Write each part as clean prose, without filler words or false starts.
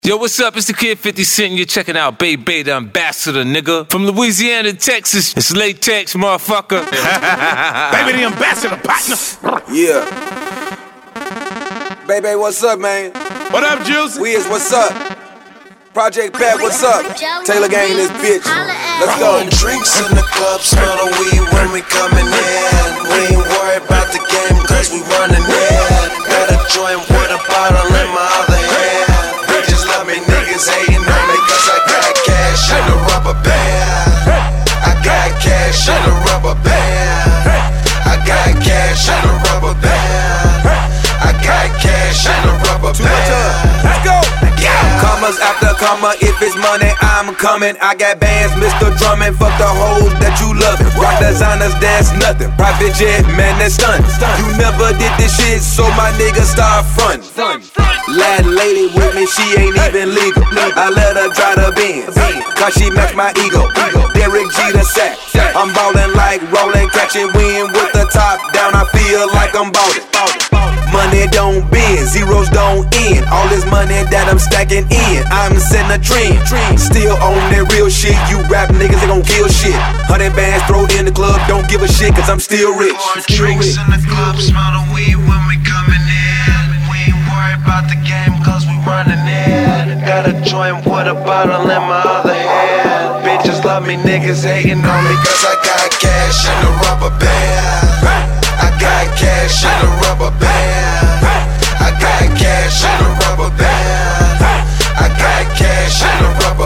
Yo, what's up? It's the Kid 50 Cent, and you're checking out Bay Bay, the ambassador, nigga. From Louisiana to Texas, it's latex, motherfucker. Baby, the ambassador, partner. Yeah. Baby, what's up, man? What up, Juicy? Wiz, what's up? Project Pat, what's up? Taylor Gang, this bitch. Let's go. Drinks in the club, smell the weed when we coming in. We ain't worried about the game, cause we running in. Got a joint with a bottle in my other hand. Bitches love me, niggas hating on me, cause I got cash in a rubber band. I got cash in a rubber band. I got cash in a rubber band. I got cash in a rubber band. Let's go. Commas after comma, if it's money, I'm coming. I got bands, Mr. Drummond, fuck the hoes that you loving. Rock designers, that's nothing. Private jet, man, that's stunning. You never did this shit, so my niggas start frontin'. Lad lady with me, she ain't even legal. I let her drive the Benz, cause she match my ego. Derek G the sack. I'm ballin' like rollin', catching wind with the top down. I feel like I'm ballin'. Money don't bend, zeros don't end. All this money that I'm stacking in, I'm setting a trend. Still on that real shit, you rap niggas, they gon' kill shit. 100 bands thrown in the club, don't give a shit, cause I'm still rich. Drinks in the club, smell the weed when we coming in. We ain't worried about the game, cause we running in. Got a joint with a bottle in my other hand. Bitches love me, niggas hating on me, cause I got cash in a rubber band. I got cash in a rubber band. I got cash in a rubber band. I got cash in a rubber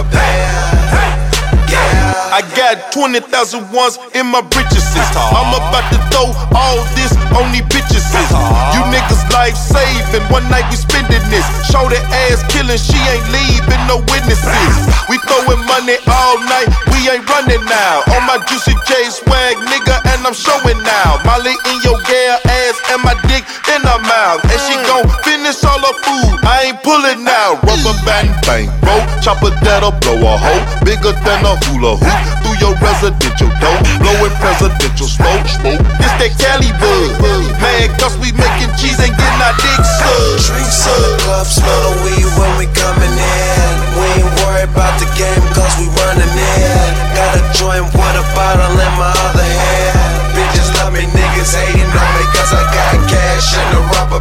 band. Yeah. I got 20,000 ones in my britches. I'm about to throw all this on these bitches. You niggas life saving, one night we spending this. Show the ass killing, she ain't leaving no witnesses. We throwing money all night, we ain't running now. On my Juicy J swag, nigga, and I'm showing now. Molly in your girl ass and my dick in her mouth. And she gon' finish all her food, I ain't pulling now. Rubber band bang, bro, chopper that'll blow a hole bigger than a hula hoop through your residential door. Blowing presidential smoke. It's that Cali bug, man, cause we making cheese and getting our dicks sucked. Drinks in the club, smell the weed when we coming in. We ain't worried about the game, cause we running in. Got a joint with a bottle in my other hand. Bitches love me, niggas hating on me, cause I got cash in a rubber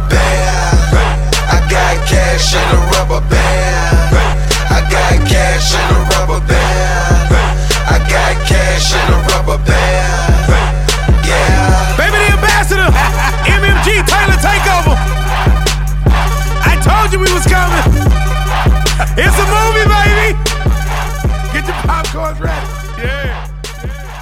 band. I got cash in a rubber band. I got cash in a rubber band. I got cash in a rubber band. Yeah. Baby, the ambassador, MMG, Taylor takeover. I told you we was coming. It's a movie, baby. Get your popcorns ready. Yeah.